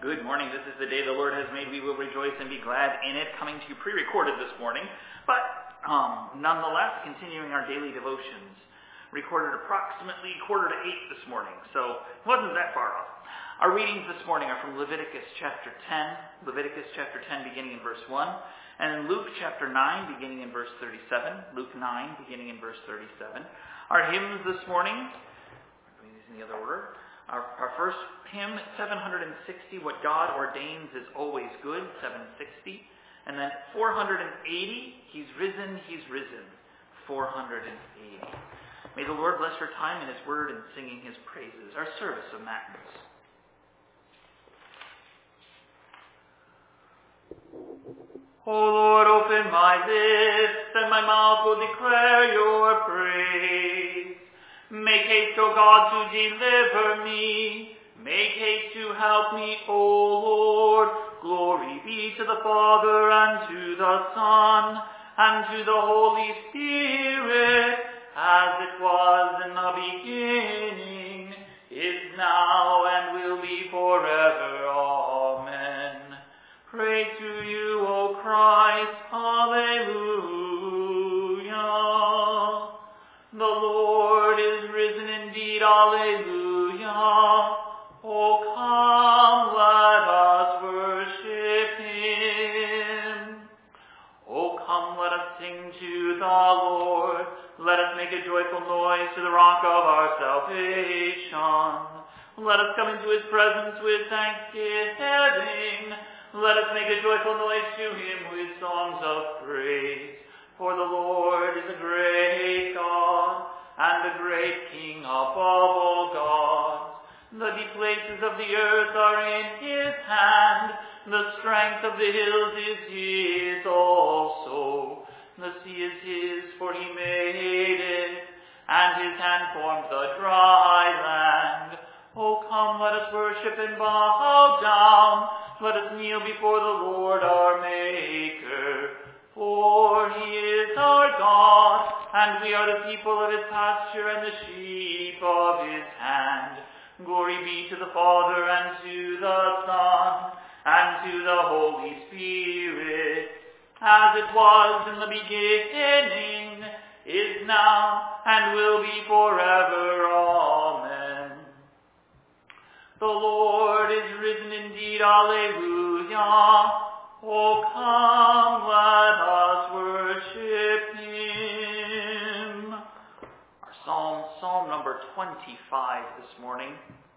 Good morning. This is the day the Lord has made. We will rejoice and be glad in it. Coming to you pre-recorded this morning, but nonetheless, continuing our daily devotions. Recorded approximately 7:45 this morning, so it wasn't that far off. Our readings this morning are from Leviticus chapter 10, beginning in verse 1, and Luke chapter 9, beginning in verse 37, Luke 9, beginning in verse 37. Our hymns this morning, I'm doing these in the other order. Our first hymn, 760, What God Ordains is Always Good, 760. And then 480, He's Risen, 480. May the Lord bless your time in His Word and singing His praises. Our service of Matins. O Lord, open my lips, and my mouth will declare your praise. Make haste, O God, to deliver me. Make haste to help me, O Lord. Glory be to the Father, and to the Son, and to the Holy Spirit, as it was in the beginning, is now, and will be forever. Amen. Pray to you, O Christ. Hallelujah. The Lord is risen indeed. Alleluia. O come, let us worship Him. O come, let us sing to the Lord. Let us make a joyful noise to the rock of our salvation. Let us come into His presence with thanksgiving. Let us make a joyful noise to Him with songs of praise. For the Lord is a great God, and a great King above all gods. The deep places of the earth are in His hand. The strength of the hills is His also. The sea is His, for He made it, and His hand formed the dry land. O come, let us worship and bow down. Let us kneel before the Lord our Maker. For He is our God, and we are the people of His pasture and the sheep of His hand. Glory be to the Father, and to the Son, and to the Holy Spirit, as it was in the beginning, is now, and will be forever. Amen. The Lord is risen indeed. Alleluia. O come, let us worship Him. Our Psalm number 25 this morning.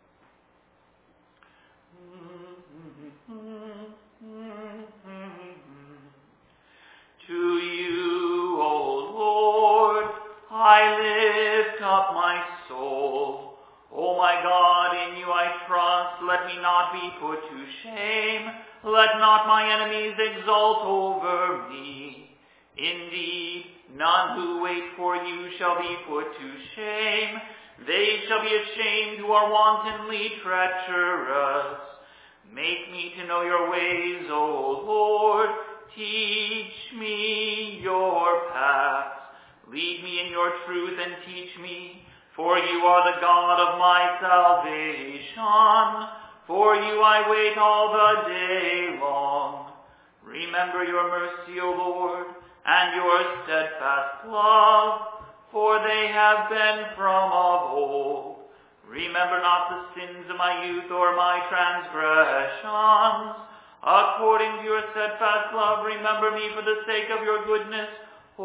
To you, O Lord, I lift up my soul. O my God, in you I trust. Let me not be put to shame. Let not my enemies exult over me. Indeed, none who wait for you shall be put to shame. They shall be ashamed who are wantonly treacherous. Make me to know your ways, O Lord. Teach me your paths. Lead me in your truth and teach me. For you are the God of my salvation. For you I wait all the day long. Remember your mercy, O Lord, and your steadfast love, for they have been from of old. Remember not the sins of my youth or my transgressions. According to your steadfast love, remember me for the sake of your goodness, O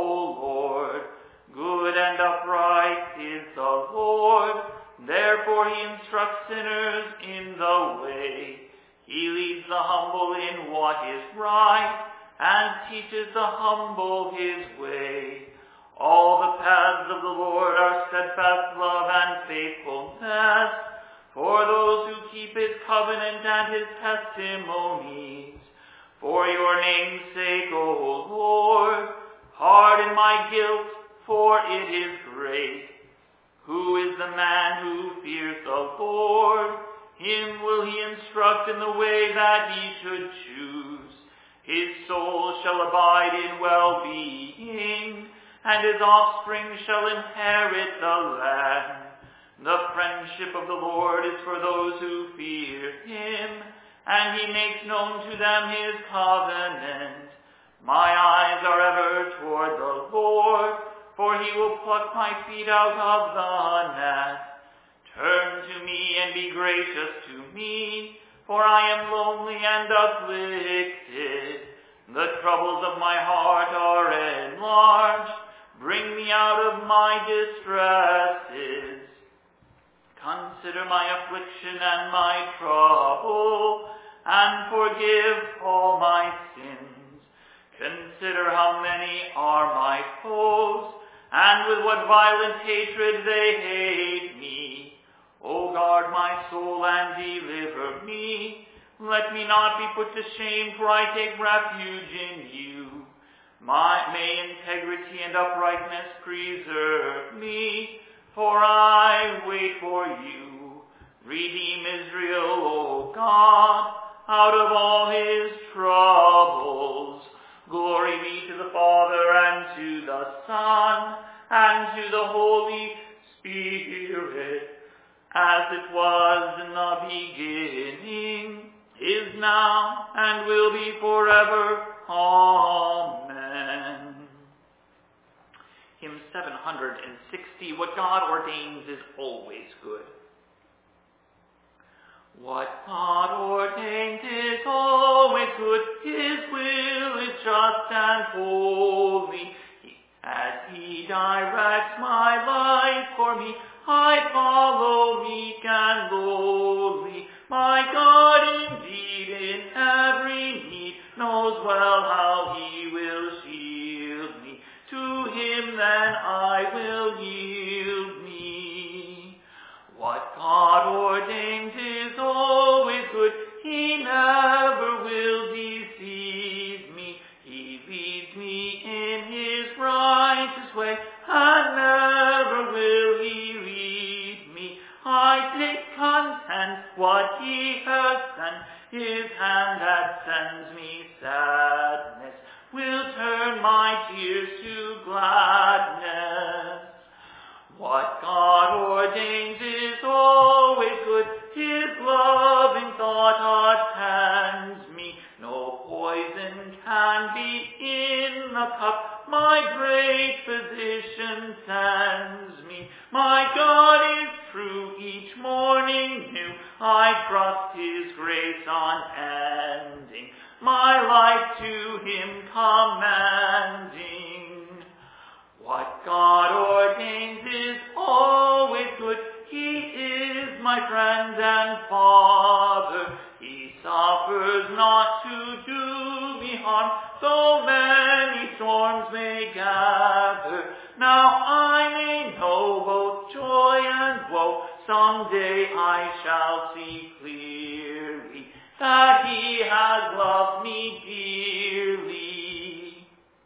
Lord. Good and upright is the Lord. Therefore He instructs sinners in the way. He leads the humble in what is right, and teaches the humble His way. All the paths of the Lord are steadfast love and faithfulness, for those who keep His covenant and His testimonies. For your name's sake, O Lord, pardon my guilt, for it is great. Who is the man who fears the Lord? Him will He instruct in the way that he should choose. His soul shall abide in well-being, and his offspring shall inherit the land. The friendship of the Lord is for those who fear Him, and he makes known to them his covenant. My eyes are ever toward the Lord, for he will pluck my feet out of the net. Turn to me and be gracious to me, for I am lonely and afflicted. The troubles of my heart are enlarged. Bring me out of my distresses. Consider my affliction and my trouble, and forgive all my sins. Consider how many are my foes, and with what violent hatred they hate me. O guard my soul and deliver me. Let me not be put to shame, for I take refuge in you. May integrity and uprightness preserve me, for I wait for you. Redeem Israel, O God, out of all his troubles. Glory be to the Father, and to the Son, and to the Holy Spirit, as it was in the beginning, is now, and will be forever. Amen. Hymn 760, What God ordains is always good. What God ordains is always good. His will is just and holy. As he directs my life for me, I follow meek and lowly. My God indeed in every need knows well how he will shield me. To him then I will yield me. What God ordains is always good. He never will deceive me. He leads me in his righteous way, and never will he lead me. I take content what he has sent. His hand that sends me sadness will turn my tears to gladness. What God ordains is always good. His loving thought attends me. No poison can be in the cup my great physician sends me. My God is true, each morning new. I trust his grace unending, my life to him commending. What God ordains is always good. He is my friend and Father. He suffers not to do me harm, though many storms may gather. Now I may know both joy and woe. Someday I shall see clearly that he has loved me dearly.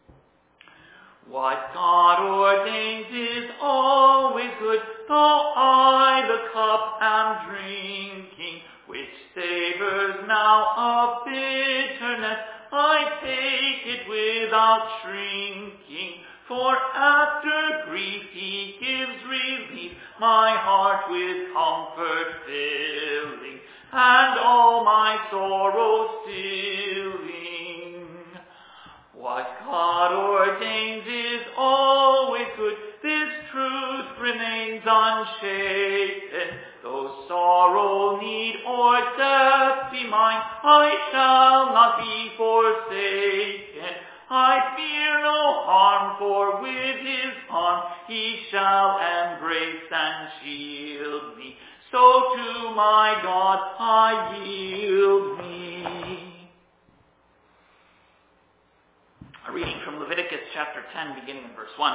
What God ordains is always good, though I the cup am drinking, which savors now of bitterness. I take it without shrinking, for after grief he gives relief, my heart with comfort filling, and all my sorrows stilling. What God ordains is always good. This truth remains unshaken. Though sorrow, need, or death be mine, I shall not be forsaken. I fear no harm, for with his arm he shall embrace and shield me. So to my God I yield me. A reading from Leviticus chapter 10, beginning in verse 1.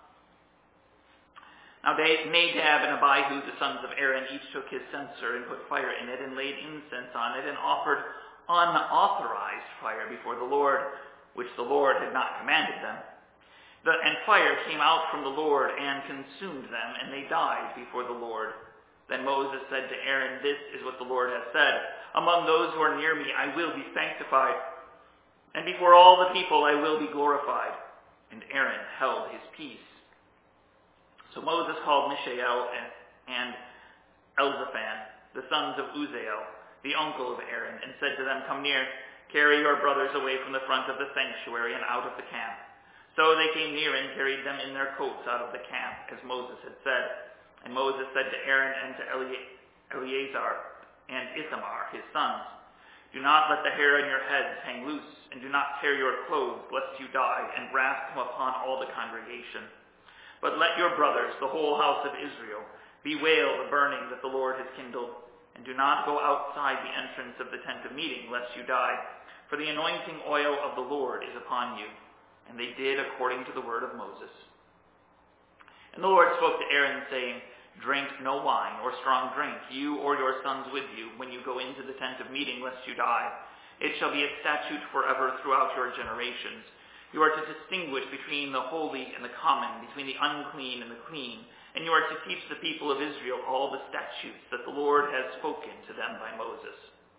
Now Nadab and Abihu, the sons of Aaron, each took his censer and put fire in it and laid incense on it and offered unauthorized fire before the Lord, which the Lord had not commanded them. And fire came out from the Lord and consumed them, and they died before the Lord. Then Moses said to Aaron, This is what the Lord has said. Among those who are near me I will be sanctified, and before all the people I will be glorified. And Aaron held his peace. So Moses called Mishael and Elzaphan, the sons of Uzziel, the uncle of Aaron, and said to them, "Come near, carry your brothers away from the front of the sanctuary and out of the camp." So they came near and carried them in their coats out of the camp, as Moses had said. And Moses said to Aaron and to Eleazar and Ithamar, his sons, "Do not let the hair on your heads hang loose, and do not tear your clothes, lest you die, and wrath come upon all the congregation. But let your brothers, the whole house of Israel, bewail the burning that the Lord has kindled, and do not go outside the entrance of the tent of meeting, lest you die, for the anointing oil of the Lord is upon you." And they did according to the word of Moses. And the Lord spoke to Aaron, saying, "Drink no wine or strong drink, you or your sons with you, when you go into the tent of meeting, lest you die. It shall be a statute forever throughout your generations. You are to distinguish between the holy and the common, between the unclean and the clean, and you are to teach the people of Israel all the statutes that the Lord has spoken to them by Moses."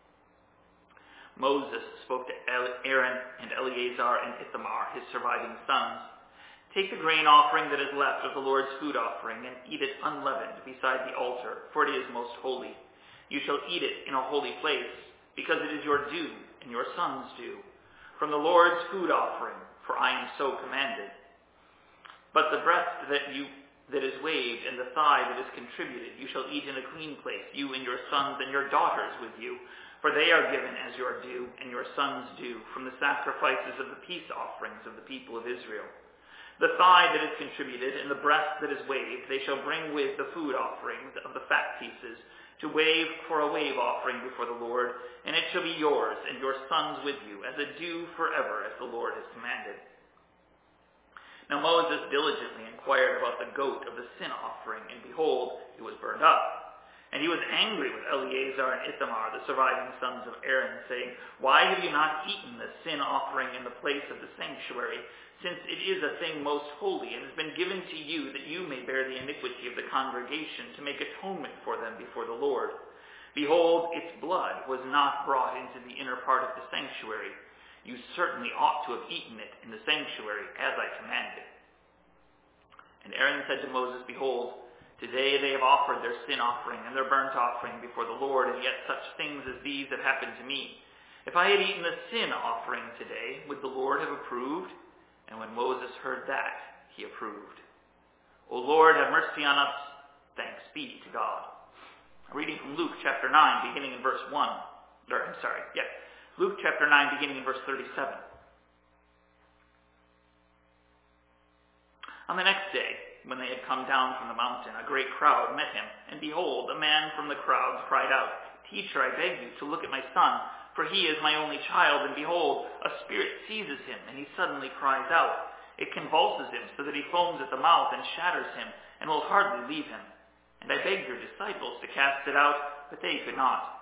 Moses spoke to Aaron and Eleazar and Ithamar, his surviving sons, "Take the grain offering that is left of the Lord's food offering, and eat it unleavened beside the altar, for it is most holy. You shall eat it in a holy place, because it is your due and your sons' due, from the Lord's food offering, for I am so commanded. But the breast that is waved and the thigh that is contributed you shall eat in a clean place, you and your sons and your daughters with you, for they are given as your due and your sons' due, from the sacrifices of the peace offerings of the people of Israel. The thigh that is contributed and the breast that is waved they shall bring with the food offerings of the fat pieces, to wave for a wave offering before the Lord, and it shall be yours and your sons with you, as a due forever, as the Lord has commanded." Now Moses diligently inquired about the goat of the sin offering, and behold, it was burned up. And he was angry with Eleazar and Ithamar, the surviving sons of Aaron, saying, "Why have you not eaten the sin offering in the place of the sanctuary, since it is a thing most holy, and has been given to you that you may bear the iniquity of the congregation, to make atonement for them before the Lord? Behold, its blood was not brought into the inner part of the sanctuary. You certainly ought to have eaten it in the sanctuary, as I commanded." And Aaron said to Moses, "Behold, today they have offered their sin offering and their burnt offering before the Lord, and yet such things as these have happened to me. If I had eaten the sin offering today, would the Lord have approved?" And when Moses heard that, he approved. "O Lord, have mercy on us. Thanks be to God." A reading from Luke chapter 9, beginning in verse 1. Luke chapter 9, beginning in verse 37. On the next day, when they had come down from the mountain, a great crowd met him. And behold, a man from the crowd cried out, "Teacher, I beg you to look at my son, for he is my only child, and behold, a spirit seizes him, and he suddenly cries out. It convulses him, so that he foams at the mouth and shatters him, and will hardly leave him. And I begged your disciples to cast it out, but they could not."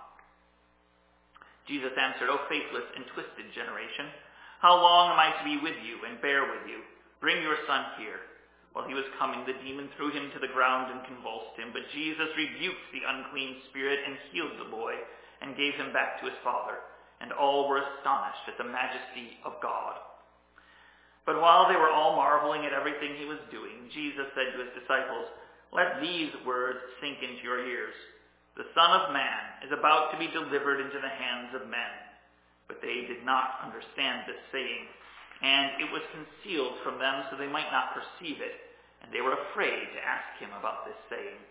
Jesus answered, "O faithless and twisted generation, how long am I to be with you and bear with you? Bring your son here." While he was coming, the demon threw him to the ground and convulsed him. But Jesus rebuked the unclean spirit and healed the boy, and gave him back to his father. And all were astonished at the majesty of God. But while they were all marveling at everything he was doing, Jesus said to his disciples, "Let these words sink into your ears. The Son of Man is about to be delivered into the hands of men." But they did not understand this saying, and it was concealed from them so they might not perceive it, and they were afraid to ask him about this saying.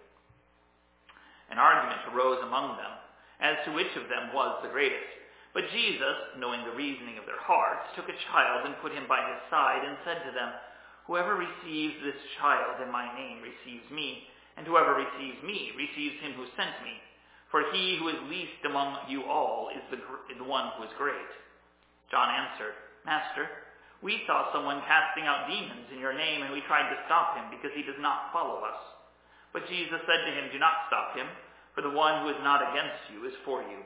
An argument arose among them as to which of them was the greatest. But Jesus, knowing the reasoning of their hearts, took a child and put him by his side, and said to them, "Whoever receives this child in my name receives me, and whoever receives me receives him who sent me. For he who is least among you all is the one who is great." John answered, "Master, we saw someone casting out demons in your name, and we tried to stop him because he does not follow us." But Jesus said to him, "Do not stop him, for the one who is not against you is for you."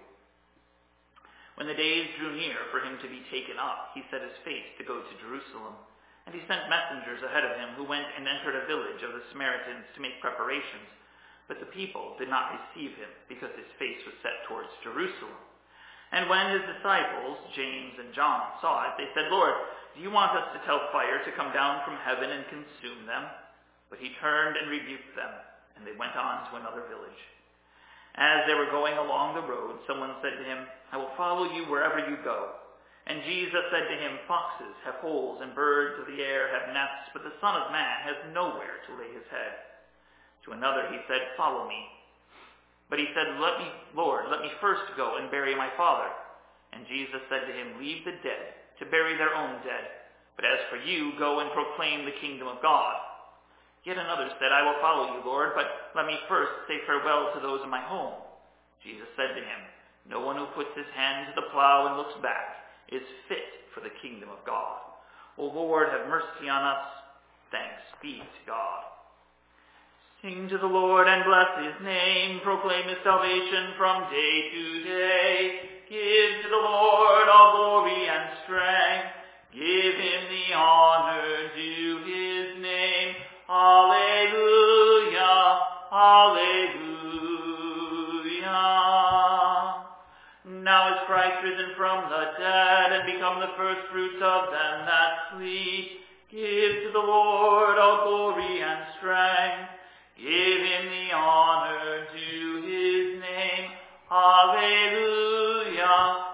When the days drew near for him to be taken up, he set his face to go to Jerusalem. And he sent messengers ahead of him, who went and entered a village of the Samaritans to make preparations. But the people did not receive him, because his face was set towards Jerusalem. And when his disciples, James and John, saw it, they said, "Lord, do you want us to tell fire to come down from heaven and consume them?" But he turned and rebuked them, and they went on to another village. As they were going along the road, someone said to him, "I will follow you wherever you go." And Jesus said to him, "Foxes have holes and birds of the air have nests, but the Son of Man has nowhere to lay his head." To another he said, "Follow me." But he said, "Lord, let me first go and bury my father." And Jesus said to him, "Leave the dead to bury their own dead. But as for you, go and proclaim the kingdom of God." Yet another said, "I will follow you, Lord, but let me first say farewell to those in my home." Jesus said to him, "No one who puts his hand to the plow and looks back is fit for the kingdom of God." O Lord, have mercy on us. Thanks be to God. Sing to the Lord and bless his name. Proclaim his salvation from day to day. Give to the Lord all glory and strength. Give him the honor due his name. Alleluia, alleluia. Now is Christ risen from the dead and become the first fruits of them that sleep. Give to the Lord all glory and strength. Give him the honor due his name. Alleluia,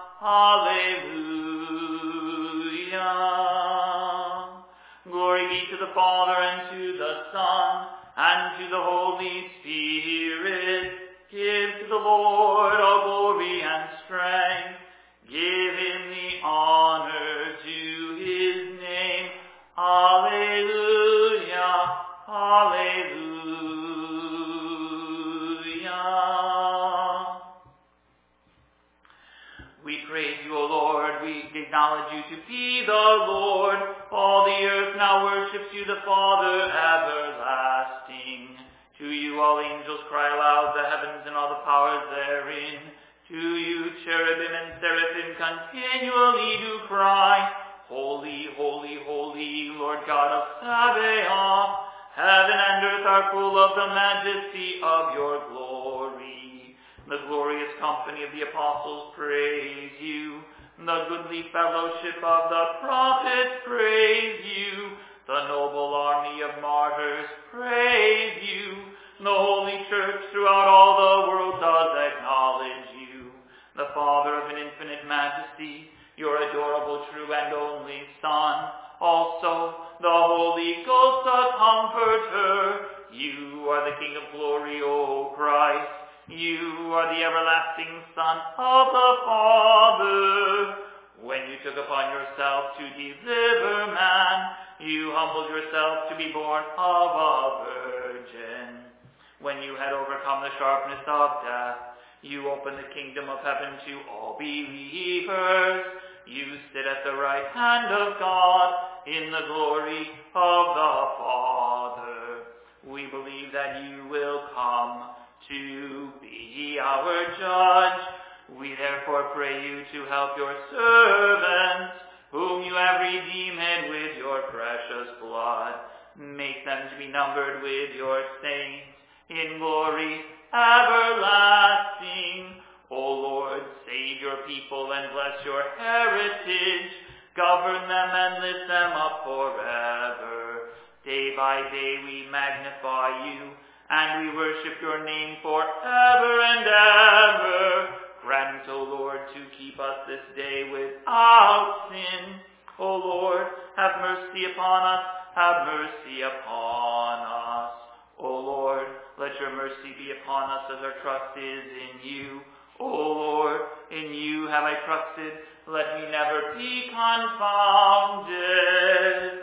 alleluia. Glory be to the Father, and to the Son, and to the Holy Spirit. Give to the Lord all glory and strength. Give him the honor due his name. Alleluia, alleluia. We praise you, O Lord. We acknowledge you to be the Lord. All the earth now worships you, the Father everlasting. To you all angels cry aloud, the heavens and all the powers therein. To you cherubim and seraphim continually do cry, "Holy, holy, holy, Lord God of Sabaoth. Heaven and earth are full of the majesty of your glory." The glorious company of the apostles praise you. The goodly fellowship of the prophets praise you. The noble army of martyrs praise you. The holy church throughout all the world does acknowledge you. The Father of an infinite majesty, your adorable, true, and only Son. Also, the Holy Ghost, the Comforter. You are the King of glory, O Christ. You are the everlasting Son of the Father. When you took upon yourself to deliver man, you humbled yourself to be born of a virgin. When you had overcome the sharpness of death, you opened the kingdom of heaven to all believers. You sit at the right hand of God in the glory of the Father. We believe that you will come to be our judge. We therefore pray you to help your servants, whom you have redeemed with your precious blood. Make them to be numbered with your saints in glory everlasting. O Lord, save your people and bless your heritage. Govern them and lift them up forever. Day by day we magnify you, and we worship your name forever and ever. Grant, O Lord, to keep us this day without sin. O Lord, have mercy upon us, have mercy upon us. O Lord, let your mercy be upon us as our trust is in you. O Lord, in you have I trusted, let me never be confounded.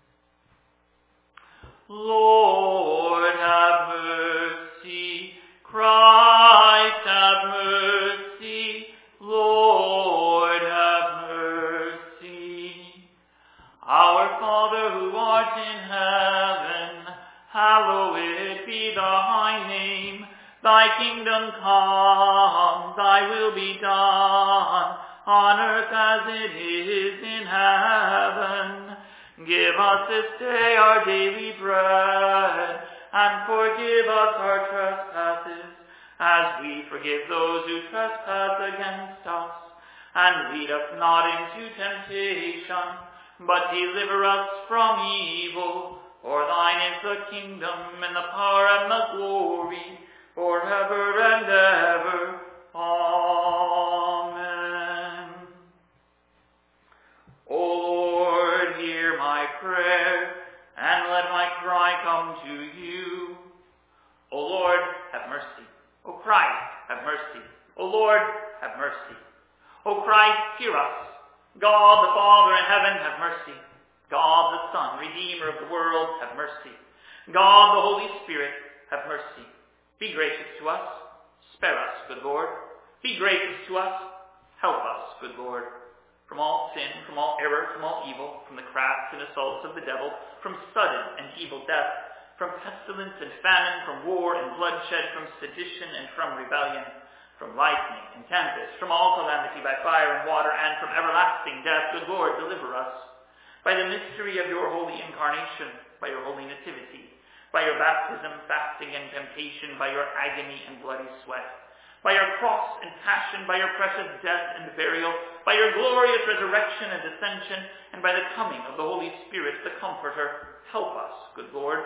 Lord, have mercy. Christ, have mercy. Lord, have mercy. Our Father who art in heaven, hallowed be thy name. Thy kingdom come, thy will be done, on earth as it is in heaven. Give us this day our daily bread, and forgive us our trespasses, as we forgive those who trespass against us. And lead us not into temptation, but deliver us from evil. For thine is the kingdom, and the power, and the glory, forever and ever. Amen. O Lord, hear my prayer, and let my cry come to you. O Lord, have mercy. O Christ, have mercy. O Lord, have mercy. O Christ, hear us. God the Father in heaven, have mercy. God the Son, Redeemer of the world, have mercy. God the Holy Spirit, have mercy. Be gracious to us. Spare us, good Lord. Be gracious to us. Help us, good Lord. From all sin, from all error, from all evil, from the crafts and assaults of the devil, from sudden and evil death, from pestilence and famine, from war and bloodshed, from sedition and from rebellion, from lightning and tempest, from all calamity by fire and water, and from everlasting death, good Lord, deliver us. By the mystery of your holy incarnation, by your holy nativity, by your baptism, fasting, and temptation, by your agony and bloody sweat, by your cross and passion, by your precious death and burial, by your glorious resurrection and ascension, and by the coming of the Holy Spirit, the Comforter, help us, good Lord.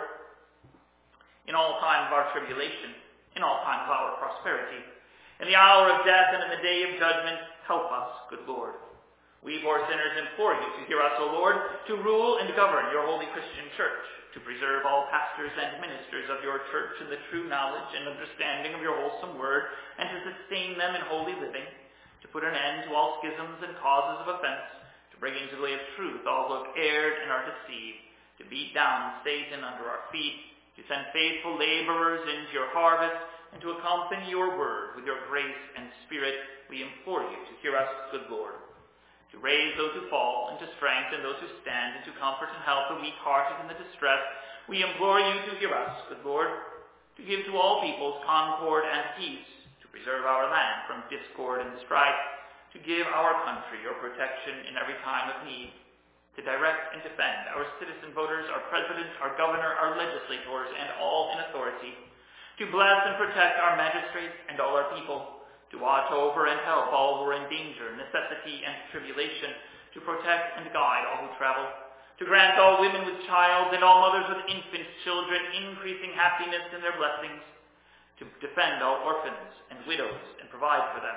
In all time of our tribulation, in all time of our prosperity, in the hour of death and in the day of judgment, help us, good Lord. We poor sinners implore you to hear us, O Lord, to rule and govern your holy Christian church, to preserve all pastors and ministers of your church in the true knowledge and understanding of your wholesome word, and to sustain them in holy living, to put an end to all schisms and causes of offense, to bring into the way of truth all who have erred and are deceived, to beat down Satan under our feet, to send faithful laborers into your harvest, and to accompany your word with your grace and spirit. We implore you to hear us, good Lord. To raise those who fall, and to strengthen those who stand, and to comfort and help the weak-hearted and the distressed, we implore you to hear us, good Lord. To give to all peoples concord and peace, to preserve our land from discord and strife, to give our country your protection in every time of need, to direct and defend our citizen voters, our president, our governor, our legislators, and all in authority, to bless and protect our magistrates and all our people, to watch over and help all who are in danger, necessity, and tribulation, to protect and guide all who travel, to grant all women with child and all mothers with infant children increasing happiness in their blessings, to defend all orphans and widows and provide for them,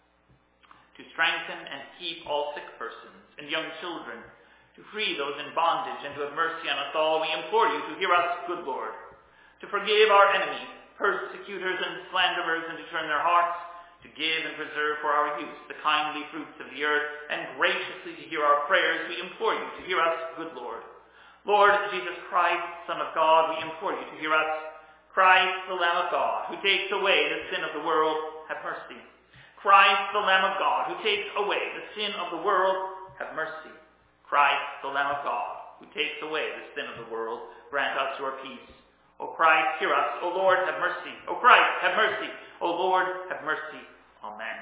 to strengthen and keep all sick persons and young children, to free those in bondage and to have mercy on us all. We implore you to hear us, good Lord, to forgive our enemies, persecutors and slanderers, and to turn their hearts, to give and preserve for our use the kindly fruits of the earth, and graciously to hear our prayers. We implore you to hear us, good Lord. Lord Jesus Christ, Son of God, we implore you to hear us. Christ, the Lamb of God, who takes away the sin of the world, have mercy. Christ, the Lamb of God, who takes away the sin of the world, have mercy. Christ, the Lamb of God, who takes away the sin of the world, grant us your peace. O Christ, hear us. O Lord, have mercy. O Christ, have mercy. O Lord, have mercy. Amen.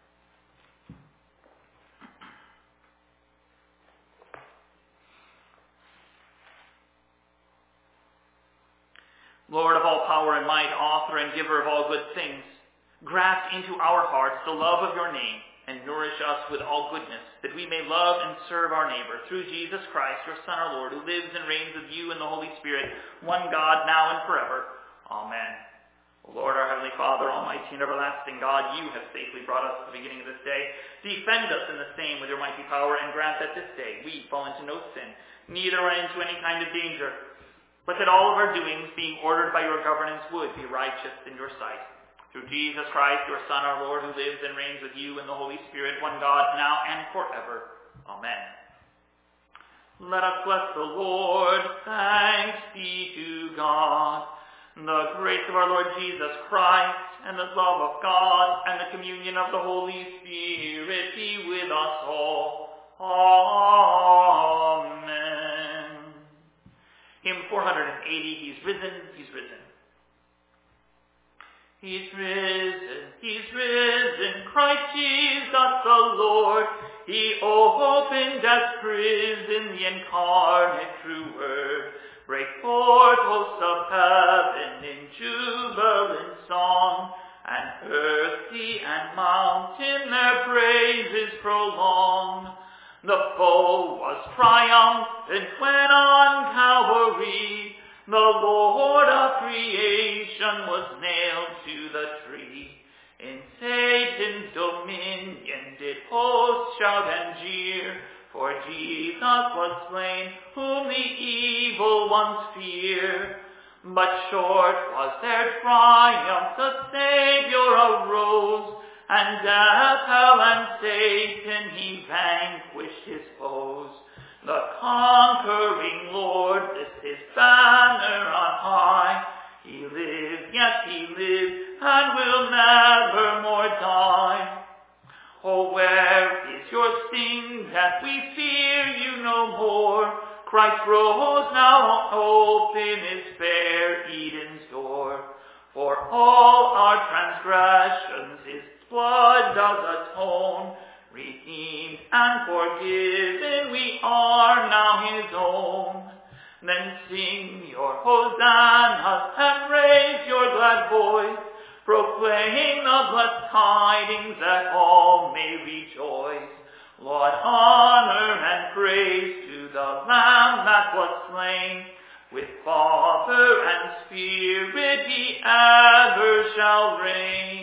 Lord of all power and might, author and giver of all good things, graft into our hearts the love of your name, and nourish us with all goodness, that we may love and serve our neighbor, through Jesus Christ, your Son, our Lord, who lives and reigns with you in the Holy Spirit, one God, now and forever. Amen. O Lord, our Heavenly Father, almighty and everlasting God, you have safely brought us to the beginning of this day. Defend us in the same with your mighty power, and grant that this day we fall into no sin, neither run into any kind of danger, but that all of our doings, being ordered by your governance, would be righteous in your sight. Through Jesus Christ, your Son, our Lord, who lives and reigns with you in the Holy Spirit, one God, now and forever. Amen. Let us bless the Lord. Thanks be to God. The grace of our Lord Jesus Christ, and the love of God, and the communion of the Holy Spirit be with us all. Amen. Hymn 480, He's risen, He's risen. He's risen, Christ Jesus the Lord. He opened death's prison, the incarnate true word. Break forth, hosts of heaven, in jubilant song, and earth, sea, and mountain their praises prolong. The foe was triumphant when on Calvary The Lord of creation was nailed to the tree. In Satan's dominion did hosts shout and jeer, for Jesus was slain, whom the evil ones fear. But short was their triumph, the Savior arose, and death, hell, and Satan he vanquished his foes. The conquering Lord lifts his banner on high. He lives, yes he lives, and will never more die. Oh, where is your sting, that we fear you no more? Christ rose, now open is fair Eden's door. For all our transgressions his blood does atone. Redeemed and forgiven we are now his own. Then sing your hosannas and raise your glad voice. Proclaim the blessed tidings that all may rejoice. Lord, honor and praise to the Lamb that was slain. With Father and Spirit he ever shall reign.